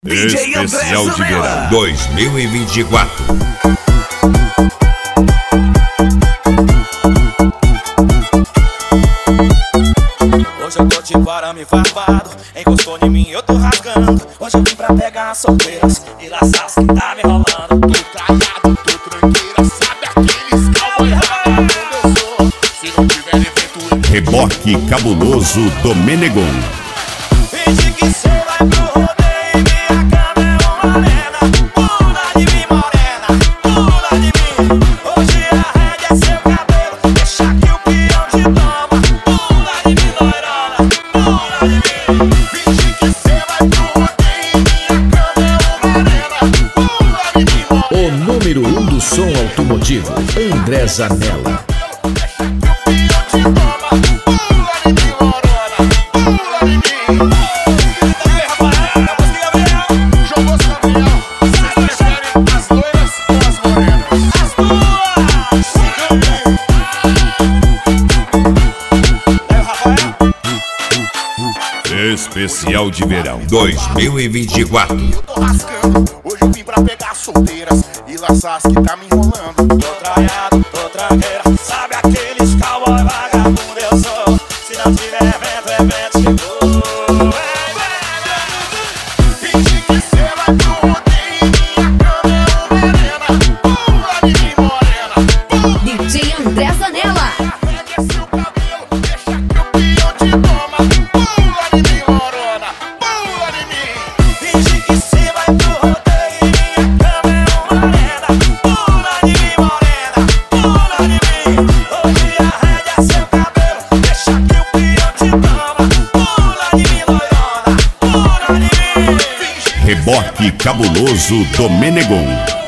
Especial de Verão 2024. Hoje eu tô de arame farpado, encostou em mim eu tô rasgando. Hoje eu vim pra pegar as solteiras e laçar as que tá me rolando. Tô traiado, tô tranqueira, sabe aqueles cowboy raiado como eu sou. Se não tiver evento eu... Reboque cabuloso do Menegon. Finge que cê vai pro rodeio e minha cama é uma arena. Pula de mim morena, pula de mim. Hoje a rédea é seu cabelo, deixa que o peão te toma. Pula de mim loirona, pula de mim. Finge que cê vai pro rodeio e minha cama é uma arena. Pula de mim morena. O número 1 do som automotivo, André Zanella. Deixa que o peão te toma. Pula de mim morona, pula de mim. Jogou os campeão, vocês preferem as loiras ou as morenas? As duas! Aí o Rafael. Especial de Verão 2024. Eu tô rascando, hoje eu vim pra pegar solteiras e laçar as que tá me enrolando. Tô traiado, tô tranqueira, sabe aqueles cowboy vagabundo eu sou. Se não tiver evento chegou. Finge que cê vai pro rodeio e minha cama é uma arena. Pula de mim morena, DJ André Zanella. arrede seu cabelo, deixa que o peão te toma. Pula de mim morona, pula de mim. Finge que cê vai pro rodeio e minha cama é uma arena. Pula de mim morena, pula de mim. Hoje a rédea é seu cabelo, deixa que o peão te toma. Pula de mim loirona, pula de mim. Reboque cabuloso do Menegon.